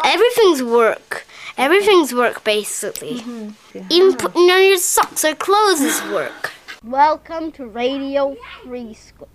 everything's work. Everything's work, basically. Yeah. Even putting on your socks or clothes is work. Welcome to Radio Free School.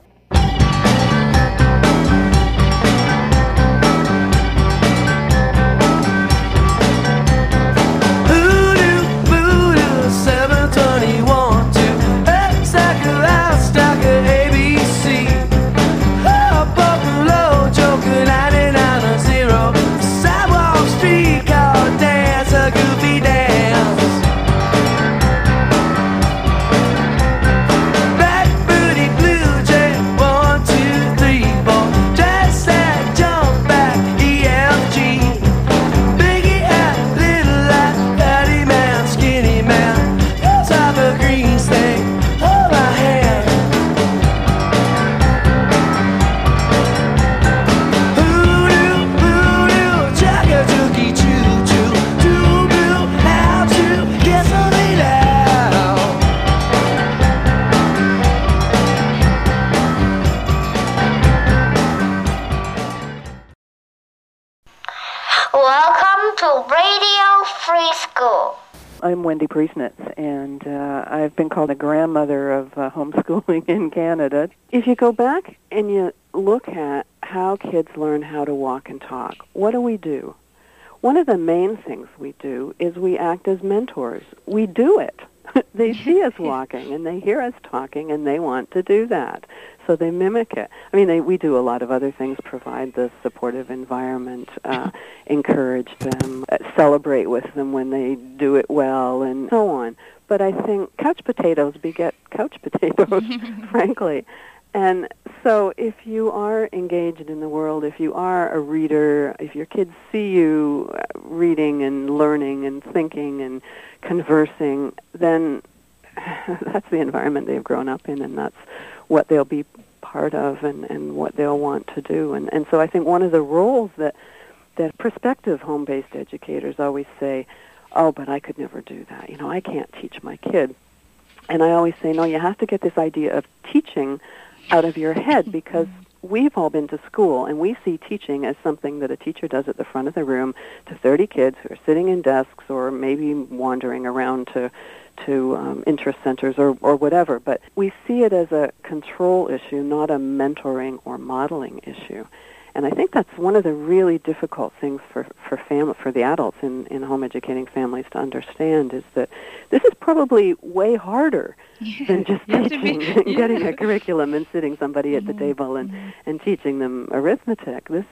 Welcome to Radio Free School. I'm Wendy Priesnitz, and I've been called a grandmother of homeschooling in Canada. If you go back and you look at how kids learn how to walk and talk, what do? One of the main things we do is we act as mentors. We do it. They see us walking, and they hear us talking, and they want to do that. So they mimic it. I mean, we do a lot of other things, provide the supportive environment, encourage them, celebrate with them when they do it well, and so on. But I think couch potatoes beget couch potatoes, frankly. And so if you are engaged in the world, if you are a reader, if your kids see you reading and learning and thinking and conversing, then that's the environment they've grown up in, and that's what they'll be part of and what they'll want to do. And so I think one of the roles that prospective home-based educators always say, oh, but I could never do that. You know, I can't teach my kid. And I always say, no, you have to get this idea of teaching out of your head, because we've all been to school, and we see teaching as something that a teacher does at the front of the room to 30 kids who are sitting in desks or maybe wandering around to interest centers or whatever. But we see it as a control issue, not a mentoring or modeling issue. And I think that's one of the really difficult things for the adults in home educating families to understand, is that this is probably way harder than just teaching and getting a curriculum and sitting somebody at the table and teaching them arithmetic. This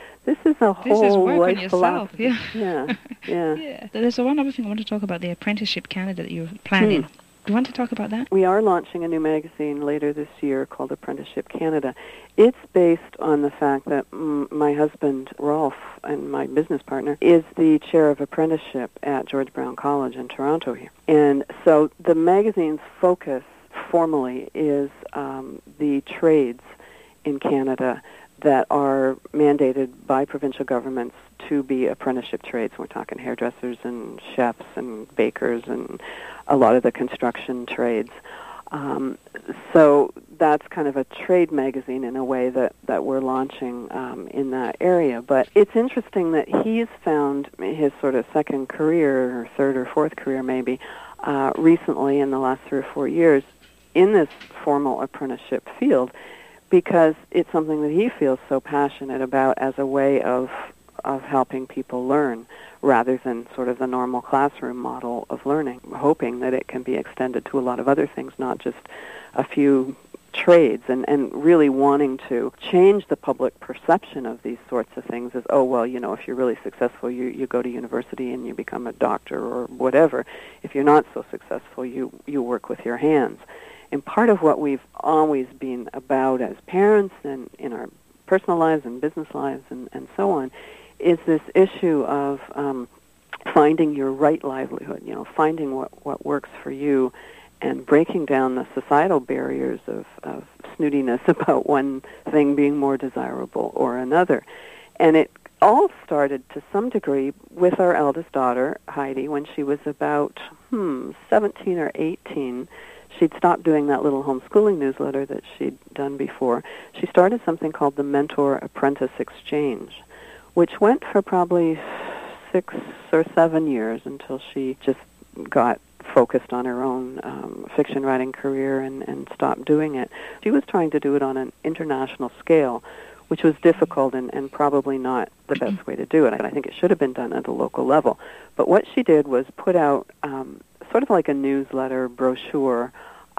is a whole life philosophy. Yeah. There's one other thing I want to talk about, the Apprenticeship Canada that you're planning. Do you want to talk about that? We are launching a new magazine later this year called Apprenticeship Canada. It's based on the fact that my husband, Rolf, and my business partner, is the chair of apprenticeship at George Brown College in Toronto here. And so the magazine's focus formally is the trades in Canada that are mandated by provincial governments to be apprenticeship trades. We're talking hairdressers and chefs and bakers and a lot of the construction trades. So that's kind of a trade magazine in a way that we're launching in that area. But it's interesting that he's found his sort of second career, or third or fourth career maybe, recently in the last 3 or 4 years in this formal apprenticeship field, because it's something that he feels so passionate about as a way of helping people learn, rather than sort of the normal classroom model of learning, hoping that it can be extended to a lot of other things, not just a few trades, and really wanting to change the public perception of these sorts of things as, oh, well, you know, if you're really successful, you go to university and you become a doctor or whatever. If you're not so successful, you work with your hands. And part of what we've always been about as parents and in our personal lives and business lives and so on is this issue of finding your right livelihood, you know, finding what works for you and breaking down the societal barriers of snootiness about one thing being more desirable or another. And it all started to some degree with our eldest daughter, Heidi, when she was about 17 or 18. She'd stopped doing that little homeschooling newsletter that she'd done before. She started something called the Mentor Apprentice Exchange, which went for probably 6 or 7 years until she just got focused on her own fiction writing career and stopped doing it. She was trying to do it on an international scale, which was difficult and probably not the best way to do it. I think it should have been done at a local level. But what she did was put out sort of like a newsletter brochure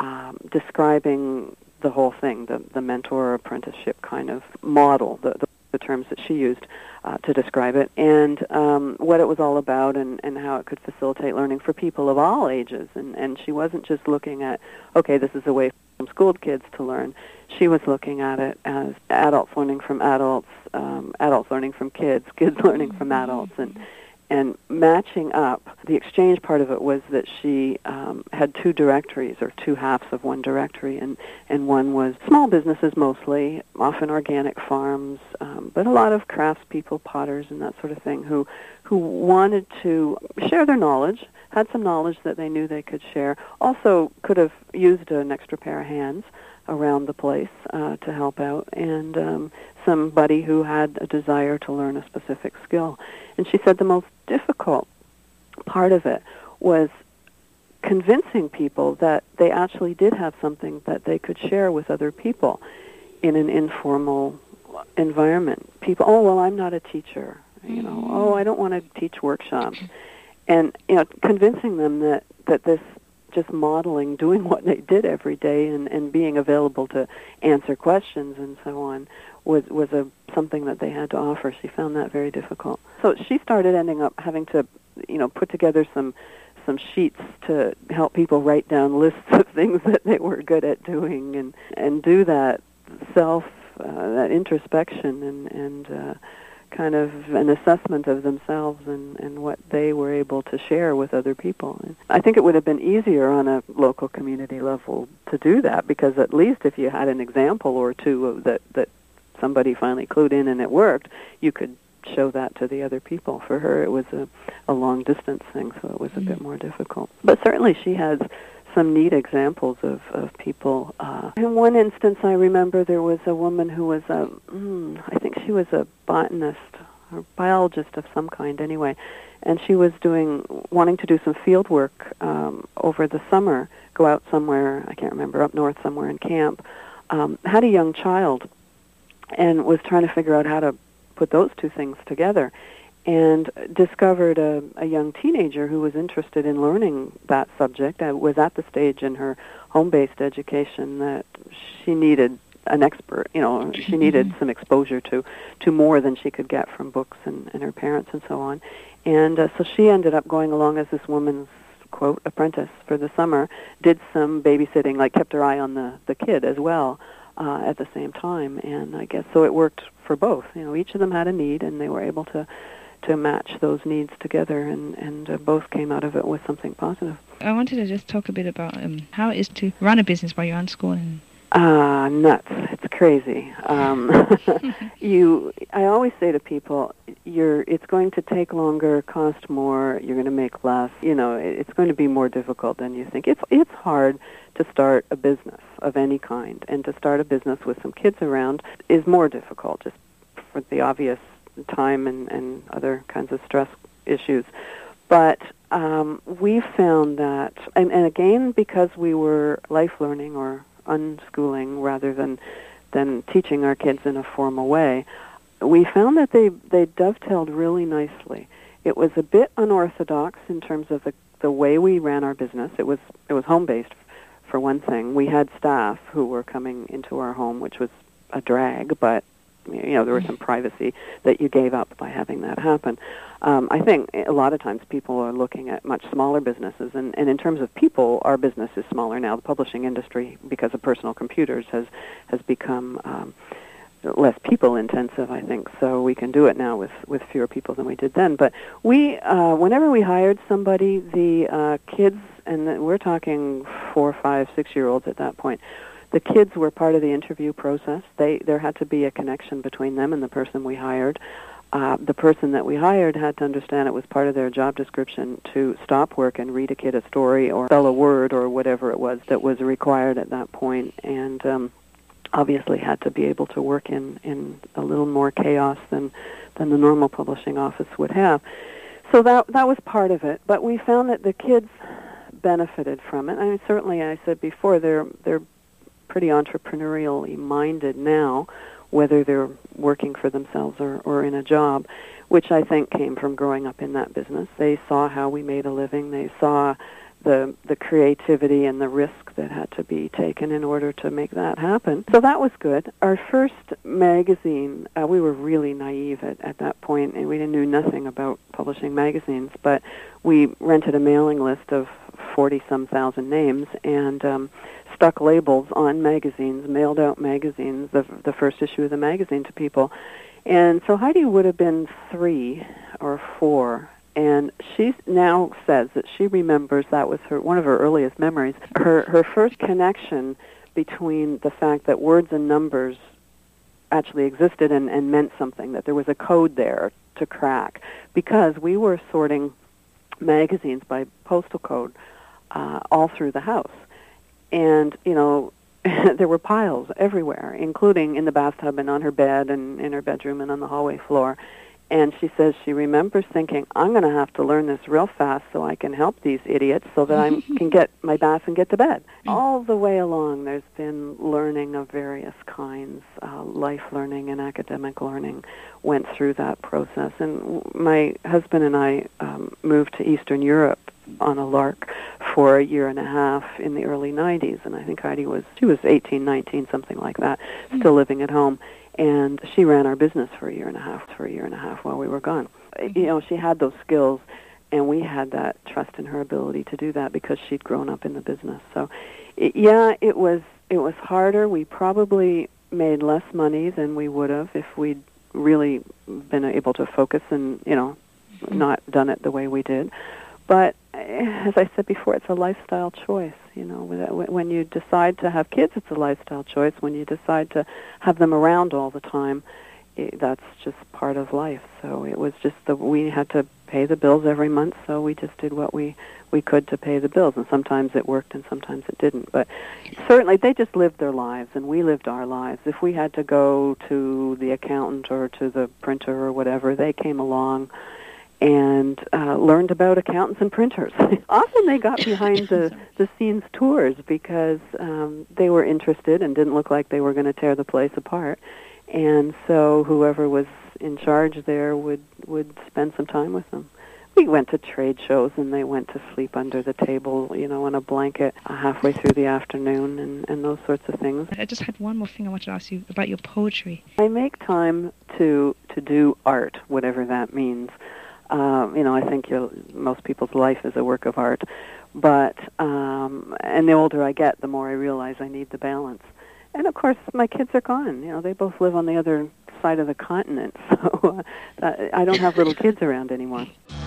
describing the whole thing, the mentor apprenticeship kind of model, the terms that she used to describe it, and what it was all about and how it could facilitate learning for people of all ages. And she wasn't just looking at, okay, this is a way for schooled kids to learn. She was looking at it as adults learning from adults, adults learning from kids, kids learning from adults, and matching up. The exchange part of it was that she had two directories, or two halves of one directory, and one was small businesses mostly, often organic farms, but a lot of craftspeople, potters, and that sort of thing, who wanted to share their knowledge, had some knowledge that they knew they could share, also could have used an extra pair of hands around the place to help out, and somebody who had a desire to learn a specific skill. And she said the most difficult part of it was convincing people that they actually did have something that they could share with other people in an informal environment. People, oh, well, I'm not a teacher. You know, oh, I don't want to teach workshops. And, you know, convincing them that this just modeling, doing what they did every day and being available to answer questions and so on was something that they had to offer. She found that very difficult. So she started ending up having to, you know, put together some sheets to help people write down lists of things that they were good at doing and do that that introspection and kind of an assessment of themselves and what they were able to share with other people. And I think it would have been easier on a local community level to do that, because at least if you had an example or two that somebody finally clued in and it worked, you could show that to the other people. For her, it was a long-distance thing, so it was a bit more difficult. But certainly she has some neat examples of people. In one instance, I remember there was a woman who was I think she was a botanist or biologist of some kind anyway, and she was wanting to do some field work over the summer, go out somewhere, I can't remember, up north somewhere and camp, had a young child and was trying to figure out how to put those two things together, and discovered a young teenager who was interested in learning that subject. Was at the stage in her home-based education that she needed an expert. You know, she needed some exposure to more than she could get from books and her parents and so on. And so she ended up going along as this woman's, quote, apprentice for the summer, did some babysitting, like kept her eye on the kid as well at the same time. And I guess so it worked for both. You know, each of them had a need, and they were able to match those needs together, and both came out of it with something positive. I wanted to just talk a bit about how it is to run a business while you're unschooling. Nuts. It's crazy. I always say to people, it's going to take longer, cost more, you're going to make less. You know, it's going to be more difficult than you think. It's hard to start a business of any kind, and to start a business with some kids around is more difficult, just for the obvious time and other kinds of stress issues. But we found that, and again, because we were life learning or unschooling rather than teaching our kids in a formal way, we found that they dovetailed really nicely. It was a bit unorthodox in terms of the way we ran our business. It was home-based, for one thing. We had staff who were coming into our home, which was a drag, but you know, there was some privacy that you gave up by having that happen. I think a lot of times people are looking at much smaller businesses, and in terms of people, our business is smaller now. The publishing industry, because of personal computers, has become less people-intensive, I think, so we can do it now with fewer people than we did then. But we, whenever we hired somebody, the kids, and we're talking 4, 5, 6-year-olds at that point, the kids were part of the interview process. There had to be a connection between them and the person we hired. The person that we hired had to understand it was part of their job description to stop work and read a kid a story or spell a word or whatever it was that was required at that point, and obviously had to be able to work in a little more chaos than the normal publishing office would have. So that was part of it. But we found that the kids benefited from it. I mean, certainly, I said before, they're pretty entrepreneurially minded now, whether they're working for themselves or in a job, which I think came from growing up in that business. They saw how we made a living. They saw the creativity and the risk that had to be taken in order to make that happen. So that was good. Our first magazine, we were really naive at that point, and we knew nothing about publishing magazines, but we rented a mailing list of 40-some thousand names and stuck labels on magazines, mailed out magazines, the first issue of the magazine to people. And so Heidi would have been 3 or 4, and she now says that she remembers that was one of her earliest memories. Her first connection between the fact that words and numbers actually existed and meant something, that there was a code there to crack, because we were sorting magazines by postal code all through the house. And, there were piles everywhere, including in the bathtub and on her bed and in her bedroom and on the hallway floor. And she says she remembers thinking, I'm going to have to learn this real fast so I can help these idiots so that I can get my bath and get to bed. All the way along, there's been learning of various kinds. Life learning and academic learning went through that process. And my husband and I moved to Eastern Europe on a lark for a year and a half in the early 90s. And I think Heidi was 18, 19, something like that, still living at home. And she ran our business for a year and a half while we were gone. She had those skills, and we had that trust in her ability to do that because she'd grown up in the business. So, it was harder. We probably made less money than we would have if we'd really been able to focus and, not done it the way we did. But as I said before, it's a lifestyle choice. When you decide to have kids, it's a lifestyle choice. When you decide to have them around all the time, that's just part of life. So it was just we had to pay the bills every month, so we just did what we could to pay the bills. And sometimes it worked and sometimes it didn't. But certainly they just lived their lives, and we lived our lives. If we had to go to the accountant or to the printer or whatever, they came along and learned about accountants and printers. Often they got behind the scenes tours because they were interested and didn't look like they were going to tear the place apart. And so whoever was in charge there would spend some time with them. We went to trade shows, and they went to sleep under the table, on a blanket halfway through the afternoon and those sorts of things. I just had one more thing I wanted to ask you about your poetry. I make time to do art, whatever that means. I think most people's life is a work of art. But, and the older I get, the more I realize I need the balance. And, of course, my kids are gone. They both live on the other side of the continent. So I don't have little kids around anymore.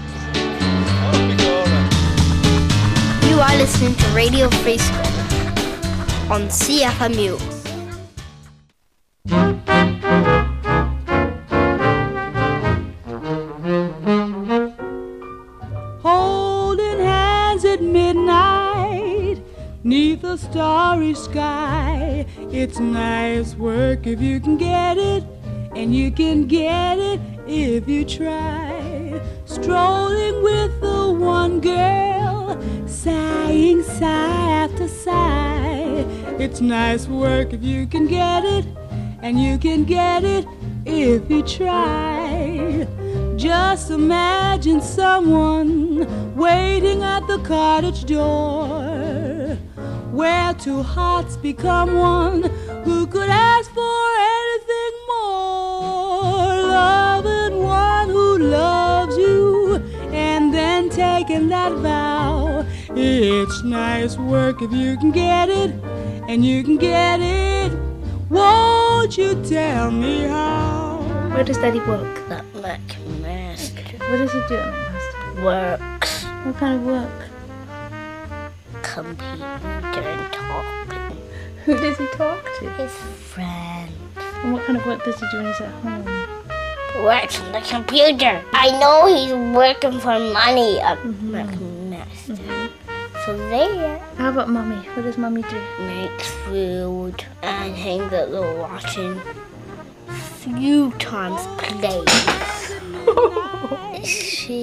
You are listening to Radio Free Scotland on CFMU. Holding hands at midnight, 'neath a starry sky. It's nice work if you can get it, and you can get it if you try. Strolling with the one girl, sighing sigh after sigh. It's nice work if you can get it, and you can get it if you try. Just imagine someone waiting at the cottage door, where two hearts become one. Who could ask for anything more? Loving one who loves you, and then taking that vow. It's nice work if you can get it, and you can get it. Won't you tell me how? Where does Daddy work? That McMaster What does he do at McMaster? works What kind of work? computer and talking. Who does he talk to? His friend And what kind of work does he do when he's at home? works on the computer. I know he's working for money at McMaster. So there, How about Mummy? What does Mummy do? makes food and hangs at the washing. Few times plays. She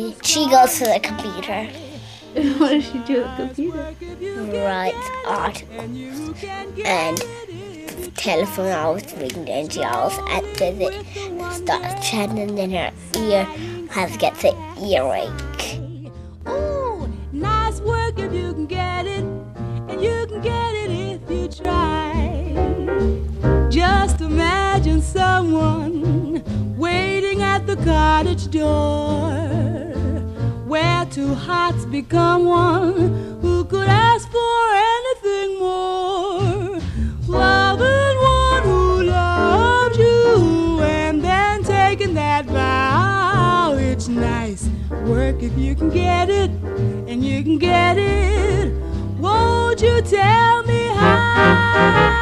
She goes to the computer. What does she do at the computer? Writes articles. And the telephone always rings and she always answers it. Starts chatting and her ear gets an earache. Ooh, nice work if you can get it, and you can get it if you try. Just imagine someone waiting at the cottage door, where two hearts become one. Who could ask for anything more? Loving one who loves you, and then taking that vow. It's nice work if you can get it, and you can get it. Won't you tell me how?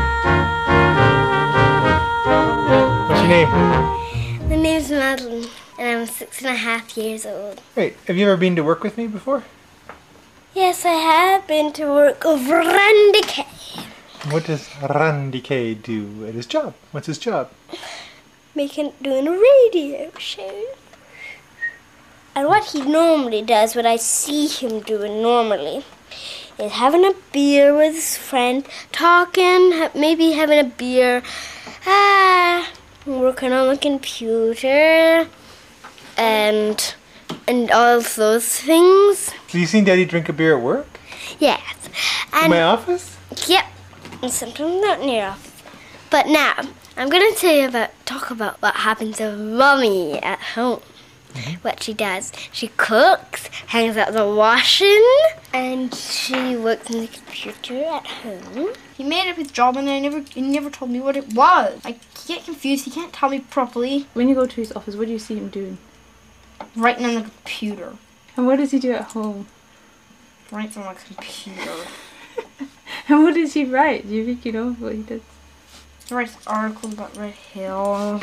What's your name? My name's Madeline, and I'm 6.5 years old. Great. Have you ever been to work with me before? Yes, I have been to work with Randy Kay. What does Randy Kay do at his job? What's his job? Doing a radio show. And what he normally does, what I see him doing normally, is having a beer with his friend, talking, maybe having a beer, working on the computer, and all of those things. So you seen Daddy drink a beer at work? Yes. In And my office? yep. And sometimes not in your office. But now, I'm going to talk about what happens to Mommy at home. What she does. She cooks, hangs out the washing, and she works on the computer at home. He made up his job and he never told me what it was. I get confused. He can't tell me properly. When you go to his office, what do you see him doing? Writing on the computer. And what does he do at home? Writes on the computer. And what does he write? Do you think you know what he does? He writes articles about Red Hill.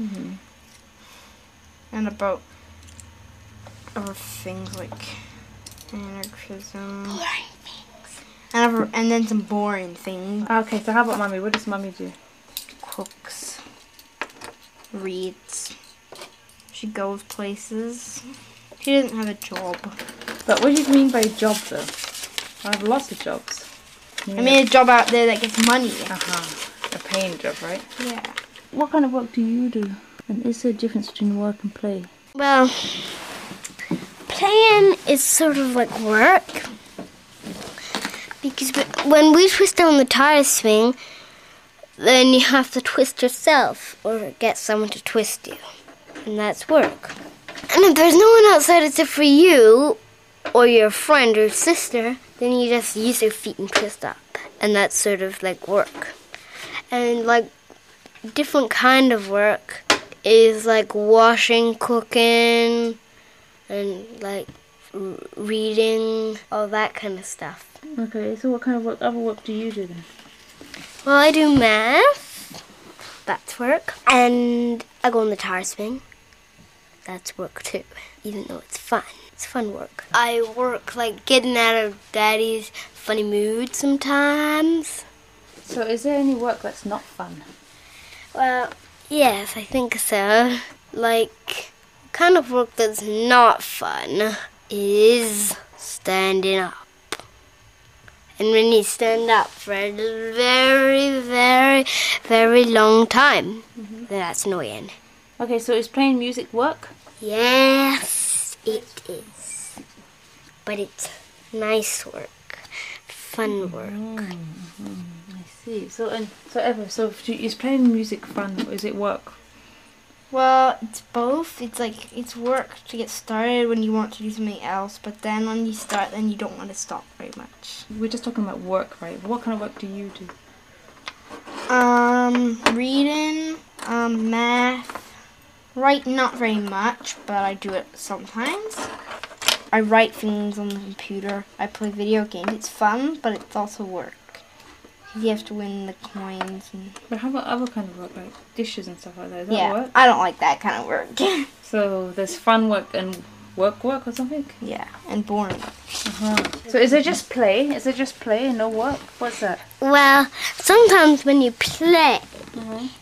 And about other things like anarchism. Boring things. And then some boring things. Okay, so how about Mommy? What does Mommy do? Cooks. Reads. She goes places. She doesn't have a job. But what do you mean by job though? I have lots of jobs. I mean a job out there that gets money. A paying job, right? Yeah. What kind of work do you do? And is there a difference between work and play? Well, playing is sort of like work. Because when we twist on the tire swing, then you have to twist yourself or get someone to twist you. And that's work. And if there's no one outside except for you or your friend or sister, then you just use your feet and twist up. And that's sort of like work. And like different kind of work is like washing, cooking, and like reading, all that kind of stuff. Okay, so what kind of other work do you do then? Well, I do math. That's work. And I go on the tire swing. That's work too, even though it's fun. It's fun work. I work like getting out of Daddy's funny mood sometimes. So is there any work that's not fun? Well, yes, I think so. Like, kind of work that's not fun is standing up. And when you stand up for a very, very, very long time, then that's annoying. Okay, so is playing music work? Yes, it is. But it's nice work, fun work. I see. So is playing music fun or is it work? Well, it's both. It's work to get started when you want to do something else, but then when you start, then you don't want to stop very much. We're just talking about work, right? What kind of work do you do? Reading, math, writing not very much, but I do it sometimes. I write things on the computer. I play video games. It's fun, but it's also work. You have to win the coins. But how about other kind of work, like dishes and stuff like that? Is that work? I don't like that kind of work. So there's fun work and work or something? Yeah, and boring. So is it just play? Is it just play and no work? What's that? Well, sometimes when you play,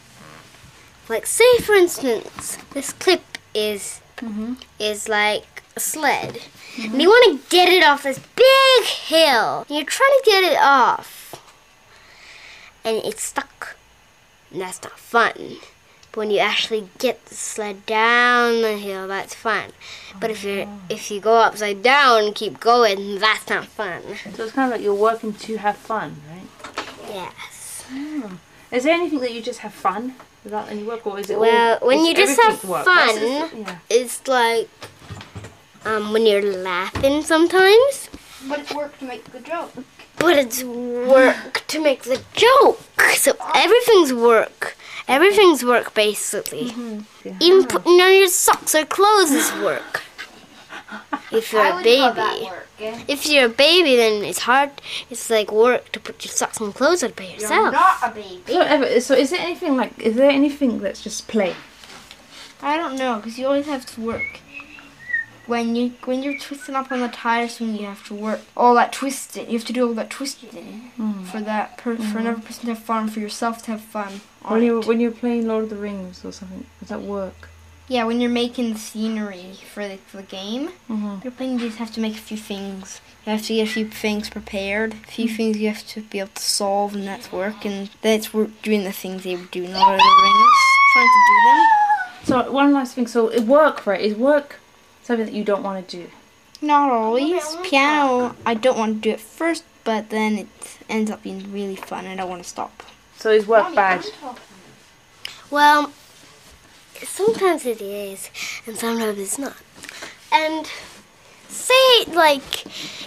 like say for instance, this clip is like a sled. And you want to get it off this big hill. And you're trying to get it off. And it's stuck. And that's not fun. But when you actually get the sled down the hill, that's fun. But if you go upside down and keep going, that's not fun. So it's kind of like you're working to have fun, right? Yes. Oh. Is there anything that you just have fun without any work, or is it Well, all, when is you just everything have work? fun, it's like when you're laughing sometimes. But it's work to make the joke. But it's work to make the joke. So everything's work. Everything's work, basically. Yeah. Even putting on your socks or clothes is work. If you're a baby. If you're a baby, then it's hard. It's like work to put your socks and clothes on by yourself. You're not a baby. So is there anything that's just play? I don't know, because you always have to work. When you're twisting up on the tire swing, you have to work all that twisting. You have to do all that twisting for for another person to have fun, for yourself to have fun. When you're playing Lord of the Rings or something, does that work? Yeah, when you're making the scenery for the game, you're playing. You just have to make a few things. You have to get a few things prepared. A few things you have to be able to solve, and that's work. And then it's work doing the things they would do in Lord of the Rings, trying to do them. So one last thing. So work, right? Is work something that you don't want to do? Not always. Piano, I don't want to do it first, but then it ends up being really fun, and I want to stop. So is work bad? Well, sometimes it is, and sometimes it's not. And say, like,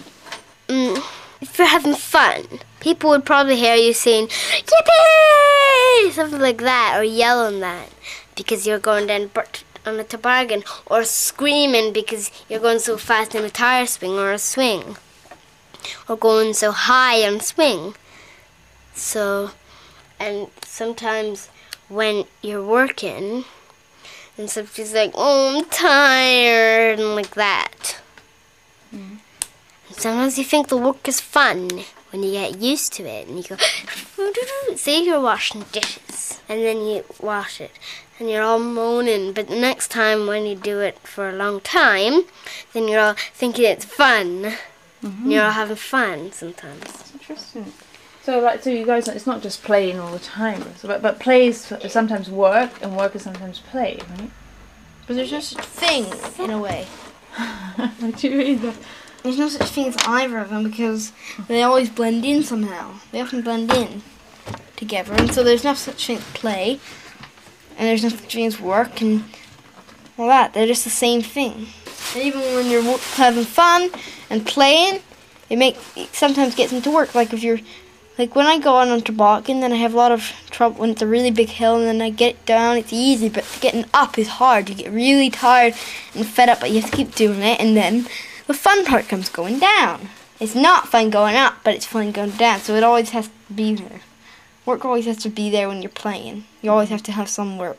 if you're having fun, people would probably hear you saying, yippee! Something like that, or yelling that, because you're going down on a toboggan, or screaming because you're going so fast in a tire swing or a swing, or going so high on a swing. So, and sometimes when you're working, and somebody's like, oh, I'm tired, and like that. And sometimes you think the work is fun when you get used to it, and you go, say you're washing dishes, and then you wash it, and you're all moaning, but the next time when you do it for a long time, then you're all thinking it's fun. And you're all having fun sometimes. That's interesting. So you guys, it's not just playing all the time, but play is sometimes work, and work is sometimes play, right? But there's no such thing, in a way. What do you mean? There's no such thing as either of them, because they always blend in somehow. They often blend in together, and so there's no such thing as play, and there's no such thing as work, and all that. They're just the same thing. And even when you're having fun and playing, it sometimes gets into work. Like if you're, like when I go on a toboggan, then I have a lot of trouble when it's a really big hill, and then I get it down, it's easy, but getting up is hard. You get really tired and fed up, but you have to keep doing it, and then the fun part comes going down. It's not fun going up, but it's fun going down, so it always has to be there. Work always has to be there when you're playing. You always have to have some work.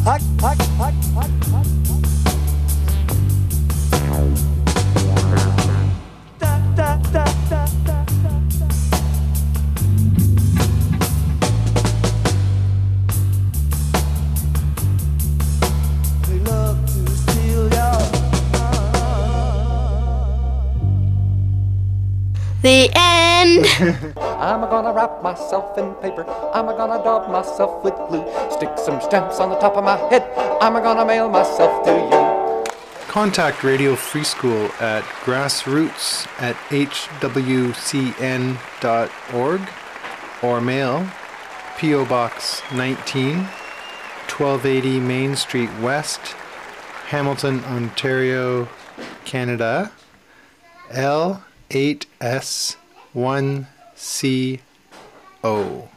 The end. I'm gonna wrap myself in paper. I'm gonna daub myself with glue. Stick some stamps on the top of my head. I'm gonna mail myself to you. Contact Radio Free School at grassroots@hwcn.org or mail P.O. Box 19, 1280 Main Street West, Hamilton, Ontario, Canada, L8S1CO.